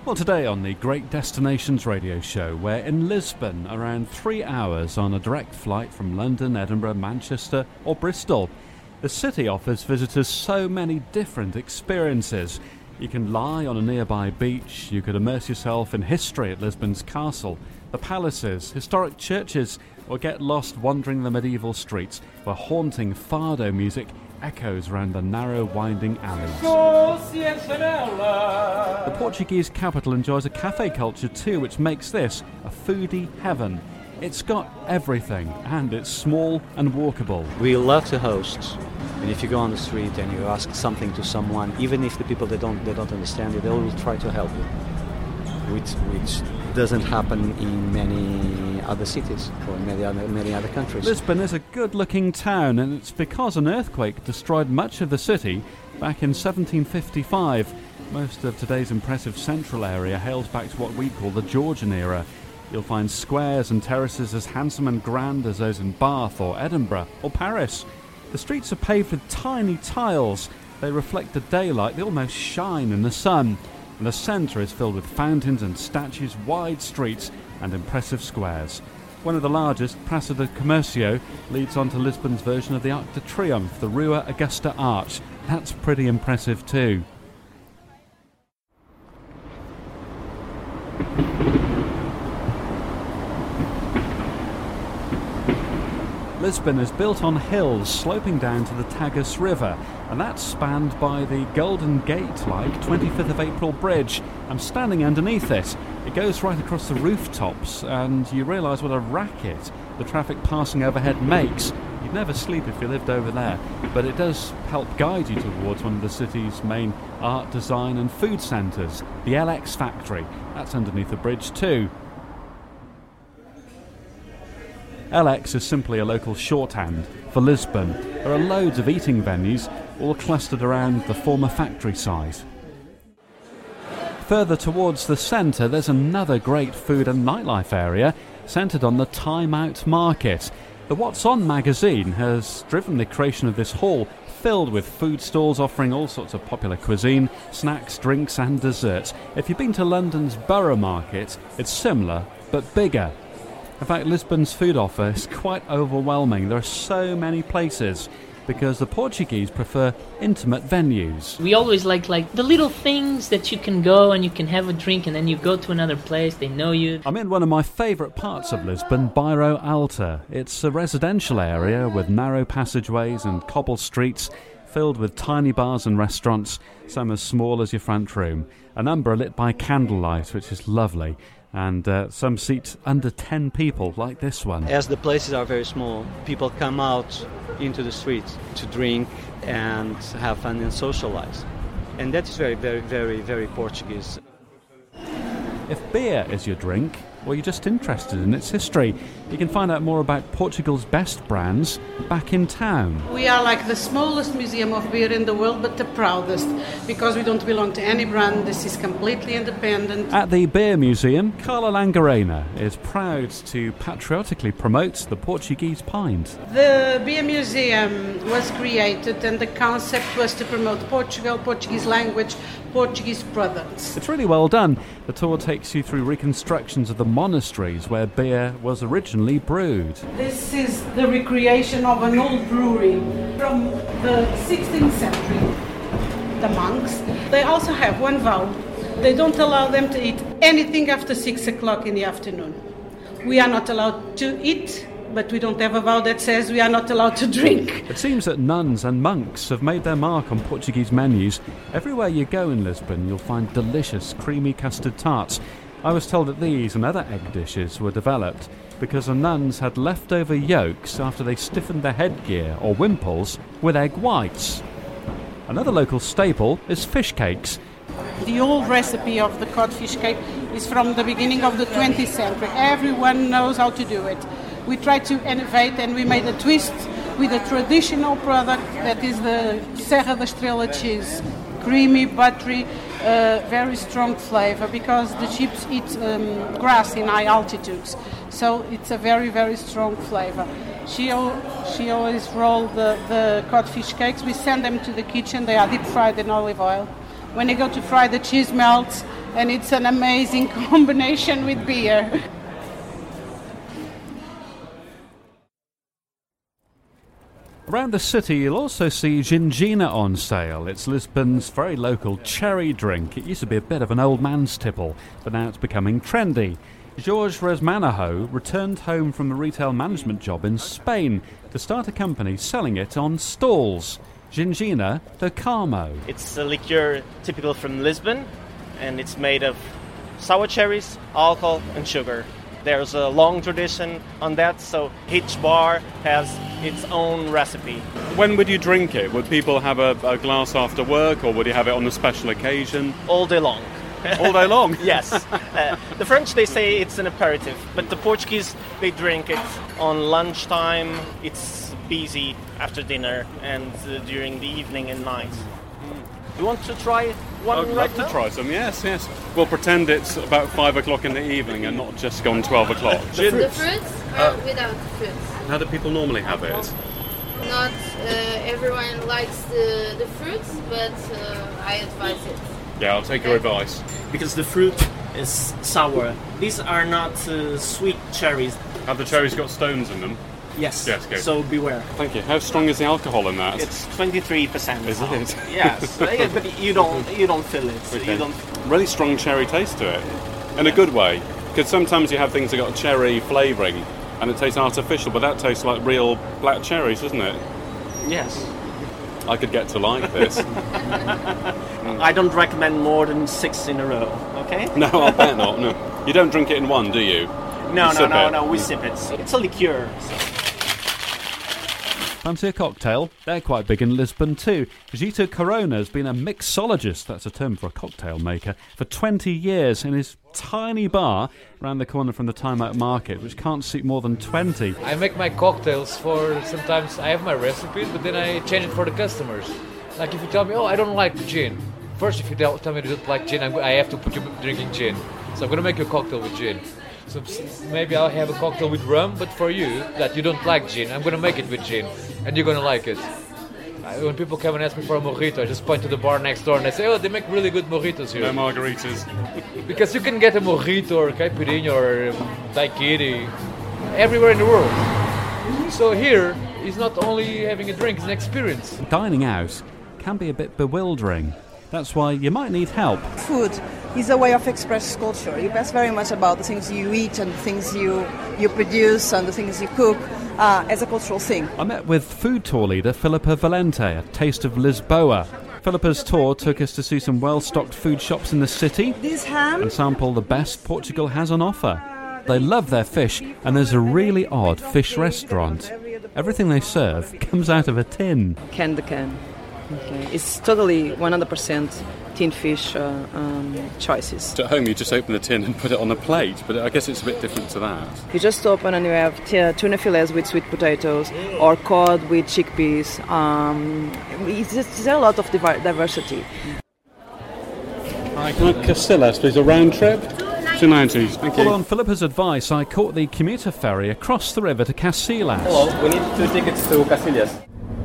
Well, today on the Great Destinations radio show, we're in Lisbon, around 3 hours on a direct flight from London, Edinburgh, Manchester or Bristol. The city offers visitors so many different experiences. You can lie on a nearby beach, you could immerse yourself in history at Lisbon's castle, the palaces, historic churches, or get lost wandering the medieval streets where haunting fado music echoes around the narrow, winding alleys. The Portuguese capital enjoys a cafe culture too, which makes this a foodie heaven. It's got everything, and it's small and walkable. We love to host, and if you go on the street and you ask something to someone, even if the people they don't understand it, they will try to help you, which doesn't happen in many other cities or many other countries. Lisbon is a good-looking town, and it's because an earthquake destroyed much of the city back in 1755. Most of today's impressive central area hails back to what we call the Georgian era. You'll find squares and terraces as handsome and grand as those in Bath or Edinburgh or Paris. The streets are paved with tiny tiles. They reflect the daylight, they almost shine in the sun. And the centre is filled with fountains and statues, wide streets and impressive squares. One of the largest, Praça do Comércio, leads on to Lisbon's version of the Arc de Triomphe, the Rua Augusta Arch. That's pretty impressive too. Lisbon is built on hills sloping down to the Tagus River, and that's spanned by the Golden Gate-like 25th of April bridge. I'm standing underneath it. It goes right across the rooftops, and you realise what a racket the traffic passing overhead makes. You'd never sleep if you lived over there, but it does help guide you towards one of the city's main art, design and food centres, the LX Factory. That's underneath the bridge too. LX is simply a local shorthand for Lisbon. There are loads of eating venues, all clustered around the former factory site. Further towards the centre, there's another great food and nightlife area centred on the Time Out Market. The What's On magazine has driven the creation of this hall filled with food stalls offering all sorts of popular cuisine, snacks, drinks and desserts. If you've been to London's Borough Market, it's similar but bigger. In fact, Lisbon's food offer is quite overwhelming. There are so many places because the Portuguese prefer intimate venues. We always like the little things that you can go and you can have a drink and then you go to another place, they know you. I'm in one of my favourite parts of Lisbon, Bairro Alto. It's a residential area with narrow passageways and cobble streets filled with tiny bars and restaurants, some as small as your front room. A number are lit by candlelight, which is lovely. And some seats under 10 people, like this one. As the places are very small, people come out into the streets to drink and have fun and socialize. And that's very, very, very, very Portuguese. If beer is your drink, or you're just interested in its history, you can find out more about Portugal's best brands back in town. We are like the smallest museum of beer in the world, but the proudest, because we don't belong to any brand. This is completely independent. At the Beer Museum, Carla Langarena is proud to patriotically promote the Portuguese pint. The Beer Museum was created and the concept was to promote Portugal, Portuguese language, Portuguese products. It's really well done. The tour takes you through reconstructions of the monasteries where beer was originally brewed. This is the recreation of an old brewery from the 16th century. The monks, they also have one vow. They don't allow them to eat anything after 6 o'clock in the afternoon. We are not allowed to eat, but we don't have a vow that says we are not allowed to drink. It seems that nuns and monks have made their mark on Portuguese menus. Everywhere you go in Lisbon, you'll find delicious creamy custard tarts. I was told that these and other egg dishes were developed because the nuns had leftover yolks after they stiffened their headgear or wimples with egg whites. Another local staple is fish cakes. The old recipe of the codfish cake is from the beginning of the 20th century. Everyone knows how to do it. We tried to innovate and we made a twist with a traditional product that is the Serra da Estrela cheese. Creamy, buttery, very strong flavor because the sheep eat grass in high altitudes. So it's a very, very strong flavor. She always rolls the codfish cakes. We send them to the kitchen. They are deep fried in olive oil. When they go to fry, the cheese melts and it's an amazing combination with beer. Around the city, you'll also see Gingina on sale. It's Lisbon's very local cherry drink. It used to be a bit of an old man's tipple, but now it's becoming trendy. Jorge Resmanaho returned home from a retail management job in Spain to start a company selling it on stalls. Gingina do Carmo. It's a liqueur typical from Lisbon, and it's made of sour cherries, alcohol, and sugar. There's a long tradition on that, so each bar has its own recipe. When would you drink it? Would people have a glass after work, or would you have it on a special occasion? All day long. All day long? Yes. The French, they say it's an aperitif, but the Portuguese, they drink it on lunchtime. It's busy after dinner and during the evening and night. You want to try one I'd right love now? to try some, yes. We'll pretend it's about 5 o'clock in the evening and not just gone 12 o'clock. The fruits or without fruits? How do people normally have it? Not everyone likes the fruits, but I advise it. Yeah, I'll take your advice. Because the fruit is sour. These are not sweet cherries. Have the cherries got stones in them? Yes. Yes, okay. So beware. Thank you. How strong is the alcohol in that? It's 23%. Is it? Yes, but you don't feel it. Okay. You don't. Really strong cherry taste to it, in a good way. Because sometimes you have things that got cherry flavouring, and it tastes artificial, but that tastes like real black cherries, doesn't it? Yes. I could get to like this. I don't recommend more than 6 in a row. Okay? No, I'll bet not. No, you don't drink it in one, do you? No. We Yeah. sip it. It's a liqueur. Fancy a cocktail? They're quite big in Lisbon too. Gito Corona has been a mixologist, that's a term for a cocktail maker, for 20 years in his tiny bar around the corner from the Time Out Market, which can't seat more than 20. I make my cocktails for, sometimes I have my recipes, but then I change it for the customers. Like if you tell me, oh, I don't like gin. First, if you tell me you don't like gin, I have to put you drinking gin. So I'm going to make you a cocktail with gin. So maybe I'll have a cocktail with rum, but for you, that you don't like gin, I'm going to make it with gin, and you're going to like it. When people come and ask me for a mojito, I just point to the bar next door and I say, oh, they make really good mojitos here. No margaritas. Because you can get a mojito or caipirinha or daiquiri everywhere in the world. So here, it's not only having a drink, it's an experience. Dining out can be a bit bewildering. That's why you might need help. Food is a way of express culture. You pass very much about the things you eat and the things you produce and the things you cook as a cultural thing. I met with food tour leader Filipa Valente at Taste of Lisboa. Filipa's tour took us to see some well-stocked food shops in the city This ham and sample the best Portugal has on offer. They love their fish, and there's a really odd fish restaurant. Everything they serve comes out of a tin. can. Okay. It's totally 100% tin fish choices. At home you just open the tin and put it on a plate, but I guess it's a bit different to that. You just open and you have tuna fillets with sweet potatoes or cod with chickpeas. There's a lot of diversity. Hi, can I have Casillas, please? A round trip? 290, thank you. Well, on Filipa's advice, I caught the commuter ferry across the river to Casillas. Hello, we need 2 tickets to Casillas.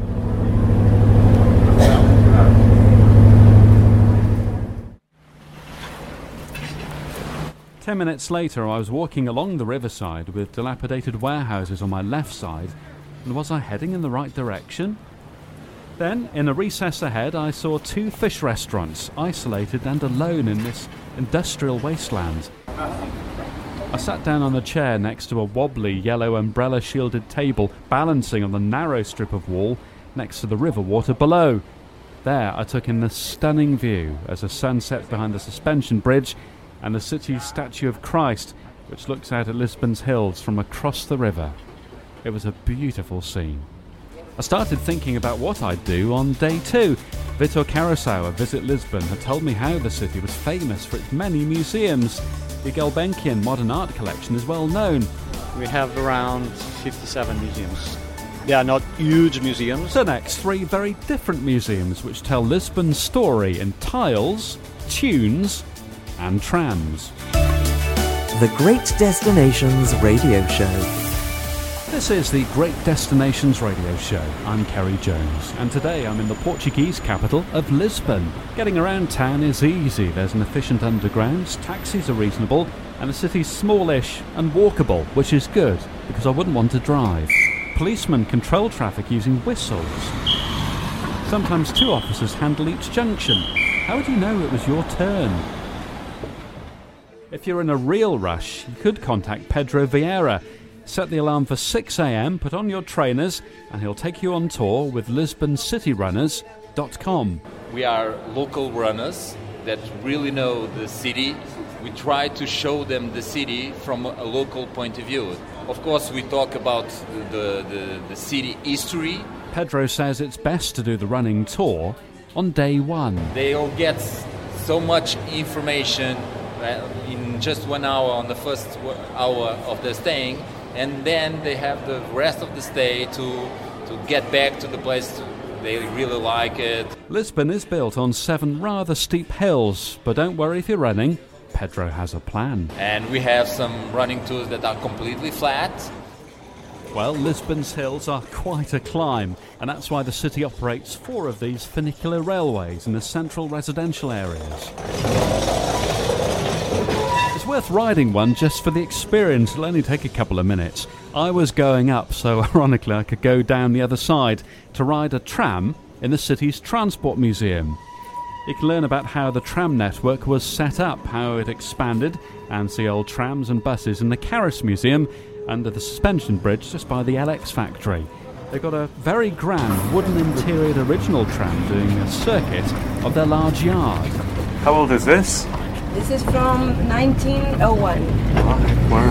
10 minutes later, I was walking along the riverside with dilapidated warehouses on my left side, and was I heading in the right direction? Then, in a recess ahead, I saw 2 fish restaurants, isolated and alone in this industrial wasteland. I sat down on a chair next to a wobbly yellow umbrella-shielded table, balancing on the narrow strip of wall next to the river water below. There, I took in the stunning view as the sun set behind the suspension bridge and the city's statue of Christ, which looks out at Lisbon's hills from across the river. It was a beautiful scene. I started thinking about what I'd do on day 2. Vitor Carousel, a Visit Lisbon, had told me how the city was famous for its many museums. The Gulbenkian modern art collection is well known. We have around 57 museums. They are not huge museums. So next, 3 very different museums which tell Lisbon's story in tiles, tunes and trams. The Great Destinations Radio Show. This is the Great Destinations Radio Show. I'm Kerry Jones, and today I'm in the Portuguese capital of Lisbon. Getting around town is easy. There's an efficient underground, taxis are reasonable, and the city's smallish and walkable, which is good, because I wouldn't want to drive. Policemen control traffic using whistles. Sometimes 2 officers handle each junction. How would you know it was your turn? If you're in a real rush, you could contact Pedro Vieira. Set the alarm for 6 a.m, put on your trainers, and he'll take you on tour with LisbonCityRunners.com. We are local runners that really know the city. We try to show them the city from a local point of view. Of course, we talk about the city history. Pedro says it's best to do the running tour on day 1. They all get so much information in just 1 hour on the first hour of their staying, and then they have the rest of the stay to get back to the place they really like it. Lisbon is built on 7 rather steep hills, but don't worry if you're running. Pedro has a plan. And we have some running tours that are completely flat. Well, Lisbon's hills are quite a climb, and that's why the city operates 4 of these funicular railways in the central residential areas. It's worth riding one just for the experience. It'll only take a couple of minutes. I was going up, so ironically I could go down the other side to ride a tram in the city's transport museum. You can learn about how the tram network was set up, how it expanded, and see old trams and buses in the Carris Museum under the suspension bridge just by the LX factory. They've got a very grand wooden interior original tram doing a circuit of their large yard. How old is this? This is from 1901. Wow.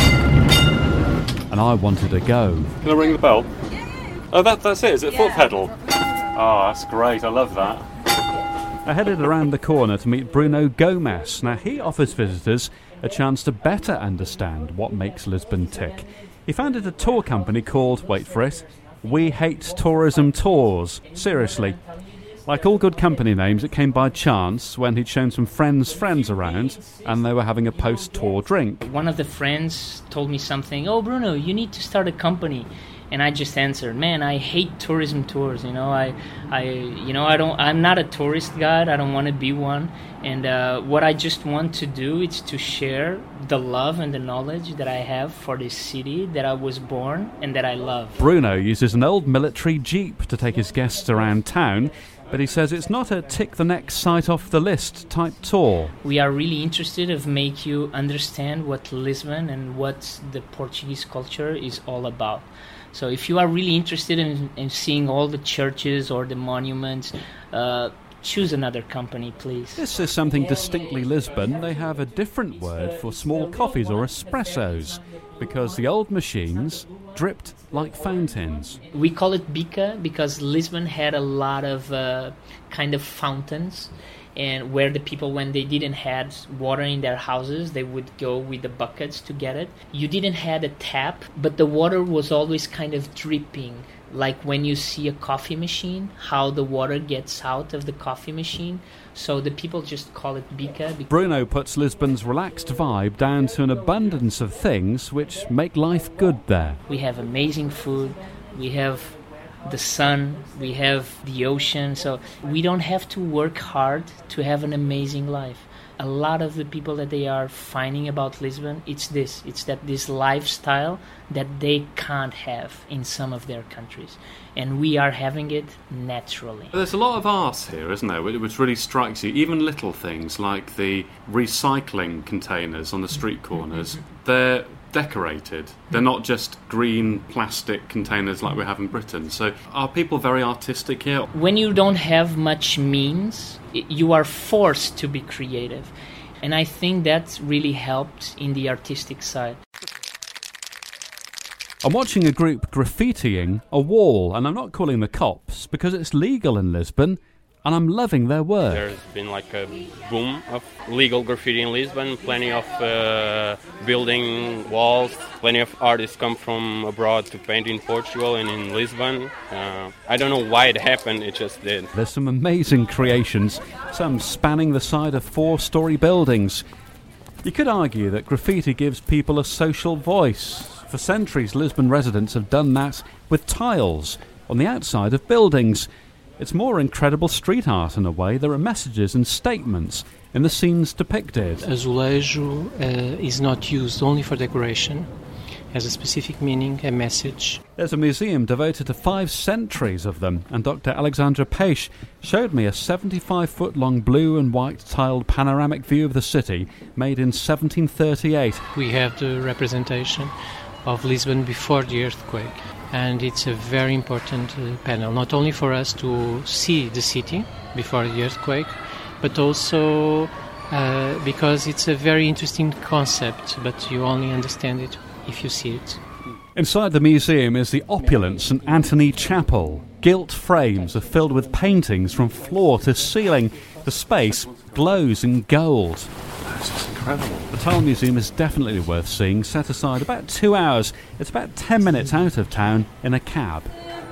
And I wanted to go. Can I ring the bell? Oh, that's it. Is it foot pedal? Oh, that's great. I love that. I headed around the corner to meet Bruno Gomes. Now, he offers visitors a chance to better understand what makes Lisbon tick. He founded a tour company called, wait for it, We Hate Tourism Tours. Seriously. Like all good company names, it came by chance when he'd shown some friends around and they were having a post-tour drink. One of the friends told me something, "Oh, Bruno, you need to start a company." And I just answered, "Man, I hate tourism tours. I'm not a tourist guide. I don't want to be one. And what I just want to do is to share the love and the knowledge that I have for this city that I was born and that I love." Bruno uses an old military jeep to take his guests around town, but he says it's not a tick-the-next site off the list type tour. We are really interested to make you understand what Lisbon and what the Portuguese culture is all about. So if you are really interested in seeing all the churches or the monuments, choose another company, please. This is something distinctly Lisbon. They have a different word for small coffees or espressos, because the old machines dripped like fountains. We call it bica because Lisbon had a lot of kind of fountains, and where the people, when they didn't have water in their houses, they would go with the buckets to get it. You didn't have a tap, but the water was always kind of dripping, like when you see a coffee machine, how the water gets out of the coffee machine. So the people just call it bica. Bruno puts Lisbon's relaxed vibe down to an abundance of things which make life good there. We have amazing food, we have the sun, we have the ocean, so we don't have to work hard to have an amazing life. A lot of the people that they are finding about Lisbon, it's this lifestyle that they can't have in some of their countries, and we are having it naturally. There's a lot of art here, isn't there, which really strikes you, even little things like the recycling containers on the street corners. They're decorated. They're not just green plastic containers like we have in Britain. So are people very artistic here? When you don't have much means, you are forced to be creative. And I think that really helped in the artistic side. I'm watching a group graffitiing a wall, and I'm not calling the cops because it's legal in Lisbon, and I'm loving their work. There's been like a boom of legal graffiti in Lisbon, plenty of building walls, plenty of artists come from abroad to paint in Portugal and in Lisbon. I don't know why it happened, it just did. There's some amazing creations, some spanning the side of 4-storey buildings. You could argue that graffiti gives people a social voice. For centuries, Lisbon residents have done that with tiles on the outside of buildings. It's more incredible street art in a way. There are messages and statements in the scenes depicted. Azulejo is not used only for decoration. Has a specific meaning, a message. There's a museum devoted to 5 centuries of them, and Dr. Alexandra Peixe showed me a 75-foot-long blue and white tiled panoramic view of the city made in 1738. We have the representation of Lisbon before the earthquake, and it's a very important panel, not only for us to see the city before the earthquake, but also because it's a very interesting concept, but you only understand it if you see it. Inside the museum is the opulent St Anthony Chapel. Gilt frames are filled with paintings from floor to ceiling. The space glows in gold. That's just incredible. The Tile Museum is definitely worth seeing. Set aside about 2 hours. It's about 10 minutes out of town in a cab.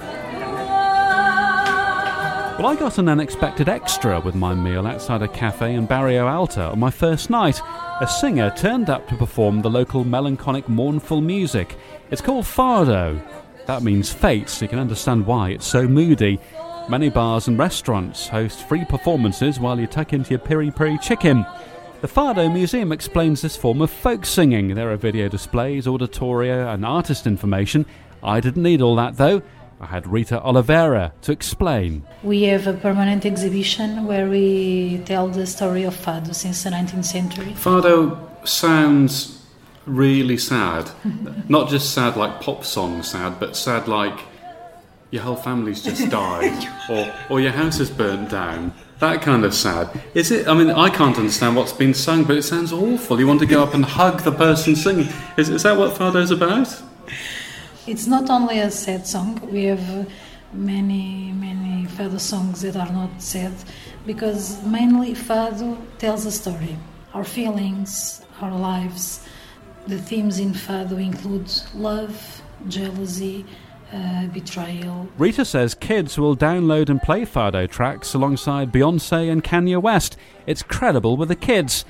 Well, I got an unexpected extra with my meal outside a cafe in Barrio Alto on my first night. A singer turned up to perform the local melancholic, mournful music. It's called Fado. That means fate, so you can understand why it's so moody. Many bars and restaurants host free performances while you tuck into your piri-piri chicken. The Fado Museum explains this form of folk singing. There are video displays, auditoria and artist information. I didn't need all that, though. I had Rita Oliveira to explain. We have a permanent exhibition where we tell the story of Fado since the 19th century. Fado sounds really sad. Not just sad like pop song sad, but sad like your whole family's just died or your house is burnt down. That kind of sad. Is it? I mean, I can't understand what's been sung, but it sounds awful. You want to go up and hug the person singing. Is that what Fado's about? It's not only a sad song. We have many Fado songs that are not sad, because mainly Fado tells a story. Our feelings, our lives. The themes in Fado include love, jealousy, betrayal. Rita says kids will download and play Fado tracks alongside Beyonce and Kanye West. It's credible with the kids.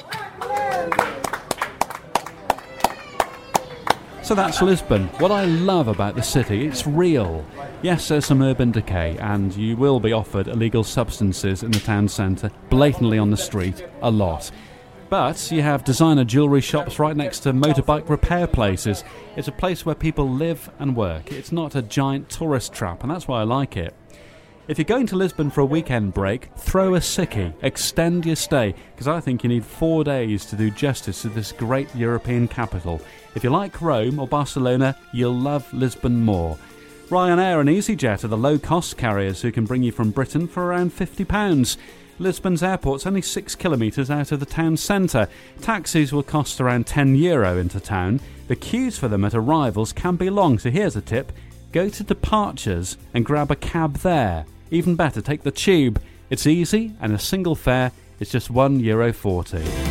So that's Lisbon. What I love about the city, it's real. Yes, there's some urban decay, and you will be offered illegal substances in the town centre, blatantly on the street, a lot. But you have designer jewellery shops right next to motorbike repair places. It's a place where people live and work. It's not a giant tourist trap, and that's why I like it. If you're going to Lisbon for a weekend break, throw a sickie, extend your stay, because I think you need 4 days to do justice to this great European capital. If you like Rome or Barcelona, you'll love Lisbon more. Ryanair and EasyJet are the low-cost carriers who can bring you from Britain for around £50. Lisbon's airport's only 6 kilometres out of the town centre. Taxis will cost around €10 into town. The queues for them at arrivals can be long, so here's a tip. Go to departures and grab a cab there. Even better, take the tube. It's easy, and a single fare is just €1.40.